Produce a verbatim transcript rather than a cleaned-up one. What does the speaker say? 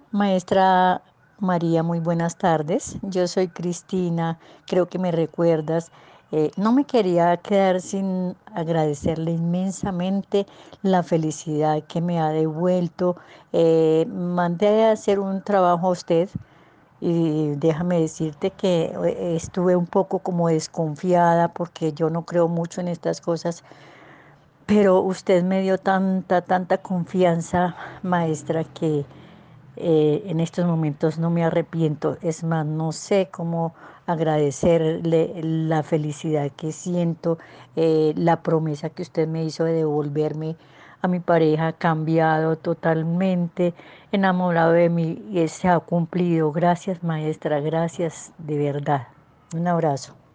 Maestra María, muy buenas tardes. Yo soy Cristina, creo que me recuerdas. Eh, no me quería quedar sin agradecerle inmensamente la felicidad que me ha devuelto. Eh, mandé a hacer un trabajo a usted y déjame decirte que eh, estuve un poco como desconfiada porque yo no creo mucho en estas cosas, pero usted me dio tanta, tanta confianza, maestra, que eh, en estos momentos no me arrepiento. Es más, no sé cómo agradecerle la felicidad que siento, eh, la promesa que usted me hizo de devolverme a mi pareja, cambiado totalmente, enamorado de mí, y se ha cumplido. Gracias, maestra, gracias de verdad. Un abrazo.